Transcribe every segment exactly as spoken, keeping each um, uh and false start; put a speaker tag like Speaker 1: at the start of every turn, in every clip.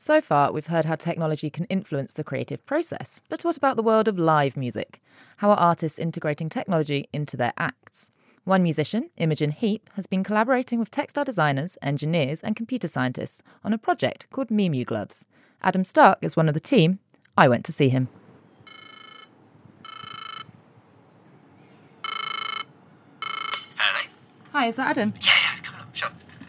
Speaker 1: So far, we've heard how technology can influence the creative process. But what about the world of live music? How are artists integrating technology into their acts? One musician, Imogen Heap, has been collaborating with textile designers, engineers and computer scientists on a project called Memu Gloves. Adam Stark is one of the team. I went to see him.
Speaker 2: Hello?
Speaker 1: Hi, is that Adam?
Speaker 2: Yeah, yeah, come on, sure.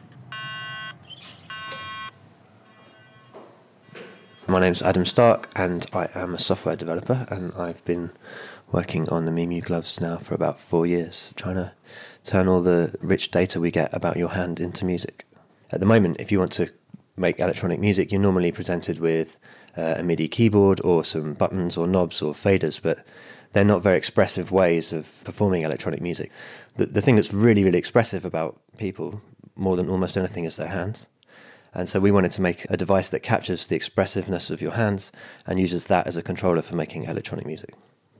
Speaker 2: My name's Adam Stark and I am a software developer, and I've been working on the Memu Gloves now for about four years, trying to turn all the rich data we get about your hand into music. At the moment, if you want to make electronic music, you're normally presented with uh, a MIDI keyboard or some buttons or knobs or faders, but they're not very expressive ways of performing electronic music. The, the thing that's really, really expressive about people, more than almost anything, is their hands. And so we wanted to make a device that captures the expressiveness of your hands and uses that as a controller for making electronic music.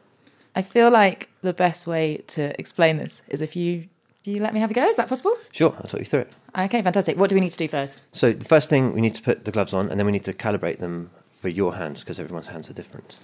Speaker 1: I feel like the best way to explain this is if you, if you let me have a go. Is that possible?
Speaker 2: Sure, I'll talk you through it.
Speaker 1: Okay, fantastic. What do we need to do first?
Speaker 2: So the first thing, we need to put the gloves on, and then we need to calibrate them for your hands, because everyone's hands are different.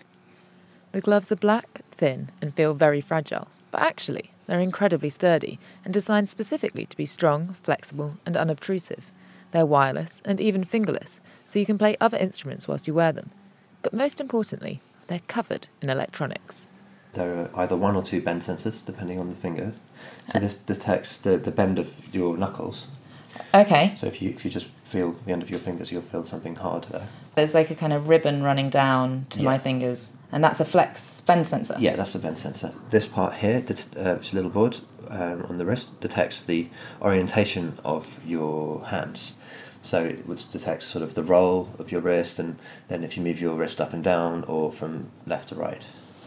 Speaker 1: The gloves are black, thin, and feel very fragile. But actually, they're incredibly sturdy and designed specifically to be strong, flexible, and unobtrusive. They're wireless and even fingerless, so you can play other instruments whilst you wear them. But most importantly, they're covered in electronics.
Speaker 2: There are either one or two bend sensors, depending on the finger. So this detects the, the bend of your knuckles.
Speaker 1: Okay.
Speaker 2: So if you if you just feel the end of your fingers, you'll feel something hard there.
Speaker 1: There's like a kind of ribbon running down to
Speaker 2: Yeah.
Speaker 1: my fingers, and that's a flex bend sensor.
Speaker 2: Yeah, that's the bend sensor. This part here, det- uh, which is a little board um, on the wrist, detects the orientation of your hands. So it would detect sort of the roll of your wrist, and then if you move your wrist up and down or from left to right.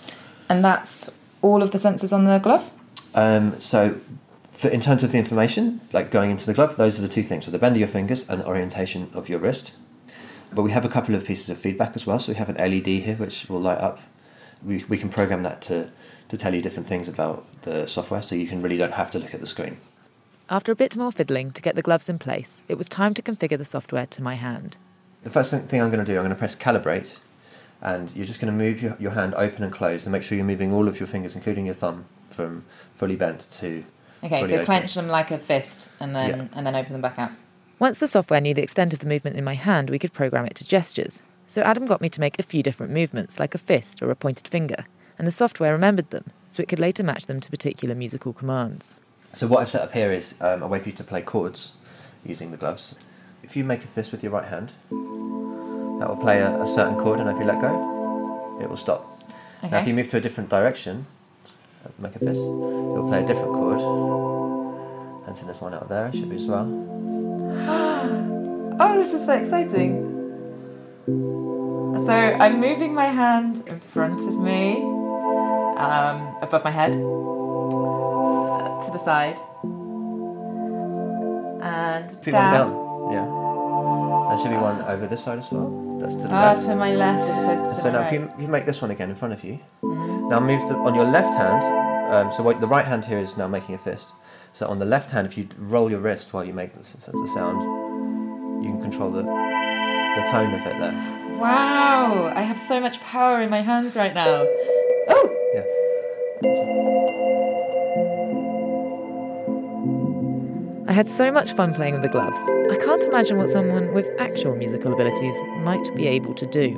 Speaker 1: And that's all of the sensors on the glove?
Speaker 2: Um, so for, in terms of the information, like going into the glove, those are the two things. So the bend of your fingers and the orientation of your wrist. But we have a couple of pieces of feedback as well. So we have an L E D here which will light up. We we can program that to, to tell you different things about the software, so you can really don't have to look at the screen.
Speaker 1: After a bit more fiddling to get the gloves in place, it was time to configure the software to my hand.
Speaker 2: The first thing I'm going to do, I'm going to press calibrate, and you're just going to move your, your hand open and close, and make sure you're moving all of your fingers, including your thumb, from fully bent to
Speaker 1: Okay,
Speaker 2: fully
Speaker 1: so
Speaker 2: open.
Speaker 1: clench them like a fist and then
Speaker 2: Yeah.
Speaker 1: and then open them back out. Once the software knew the extent of the movement in my hand, we could program it to gestures. So Adam got me to make a few different movements, like a fist or a pointed finger, and the software remembered them, so it could later match them to particular musical commands.
Speaker 2: So what I've set up here is um, a way for you to play chords using the gloves. If you make a fist with your right hand, that will play a, a certain chord, and if you let go, it will stop.
Speaker 1: Okay.
Speaker 2: Now if you move to a different direction, make a fist, it will play a different chord. And so there's one out there, it should be as well.
Speaker 1: Oh, this is so exciting. So I'm moving my hand in front of me, um, above my head, uh, to the side, and
Speaker 2: Put
Speaker 1: down.
Speaker 2: one down, yeah. There should be one over this side as well. That's to the
Speaker 1: Ah,
Speaker 2: left.
Speaker 1: to my left as opposed to
Speaker 2: So
Speaker 1: my
Speaker 2: now if
Speaker 1: right.
Speaker 2: you, you make this one again in front of you, now move the, on your left hand, um, so what, the right hand here is now making a fist. So on the left hand, if you roll your wrist while you make the, the sound, you can control the, the tone of it there.
Speaker 1: Wow, I have so much power in my hands right now. Oh!
Speaker 2: Yeah.
Speaker 1: I had so much fun playing with the gloves. I can't imagine what someone with actual musical abilities might be able to do.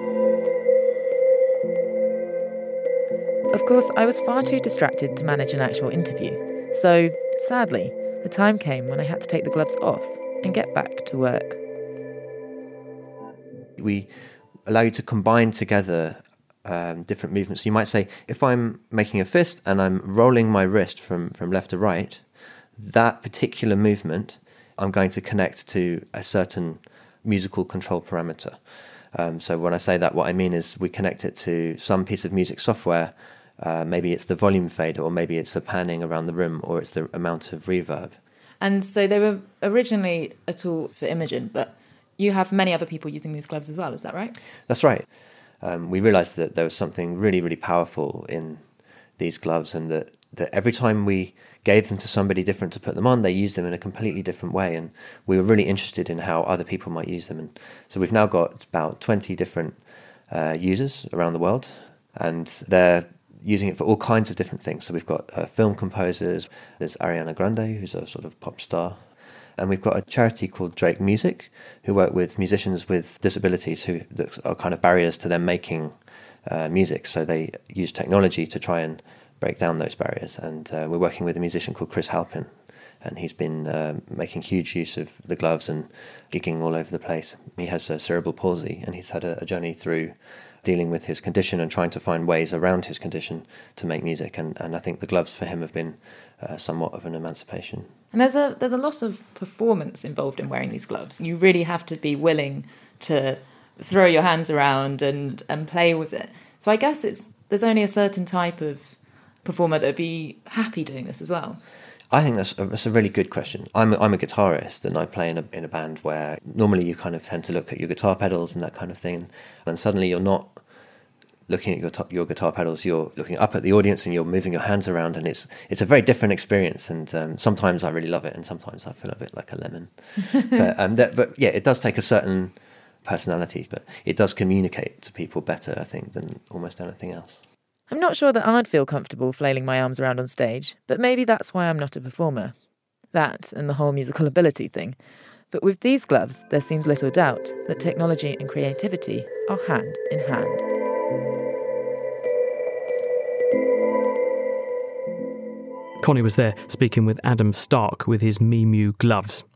Speaker 1: Of course, I was far too distracted to manage an actual interview. So, sadly, the time came when I had to take the gloves off and get back to work.
Speaker 2: We allow you to combine together um, different movements. So you might say, if I'm making a fist and I'm rolling my wrist from, from left to right, that particular movement, I'm going to connect to a certain musical control parameter. Um, so when I say that, what I mean is we connect it to some piece of music software. Uh, maybe it's the volume fader, or maybe it's the panning around the room, or it's the amount of reverb.
Speaker 1: And so they were originally a tool for Imogen, but you have many other people using these gloves as well, is that right?
Speaker 2: That's right. Um, we realised that there was something really, really powerful in these gloves, and that that every time we gave them to somebody different to put them on, they used them in a completely different way. And we were really interested in how other people might use them. And so we've now got about twenty different uh, users around the world, and they're using it for all kinds of different things. So we've got uh, film composers, there's Ariana Grande, who's a sort of pop star. And we've got a charity called Drake Music, who work with musicians with disabilities who that are kind of barriers to them making uh, music. So they use technology to try and break down those barriers. And uh, we're working with a musician called Chris Halpin, and he's been uh, making huge use of the gloves and gigging all over the place. He has a cerebral palsy, and he's had a, a journey through dealing with his condition and trying to find ways around his condition to make music. And, and I think the gloves for him have been uh, somewhat of an emancipation.
Speaker 1: And there's a there's a lot of performance involved in wearing these gloves. You really have to be willing to throw your hands around and, and play with it. So I guess it's there's only a certain type of performer that would be happy doing this as well.
Speaker 2: I think that's a, that's a really good question. I'm a, I'm a guitarist, and I play in a in a band where normally you kind of tend to look at your guitar pedals and that kind of thing, and suddenly you're not looking at your top, your guitar pedals. You're looking up at the audience and you're moving your hands around, and it's it's a very different experience. And um, sometimes I really love it, and sometimes I feel a bit like a lemon. but um, that, but yeah, it does take a certain personality, but it does communicate to people better, I think, than almost anything else.
Speaker 1: I'm not sure that I'd feel comfortable flailing my arms around on stage, but maybe that's why I'm not a performer. That and the whole musical ability thing. But with these gloves, there seems little doubt that technology and creativity are hand in hand.
Speaker 3: Connie was there speaking with Adam Stark with his Mimou gloves.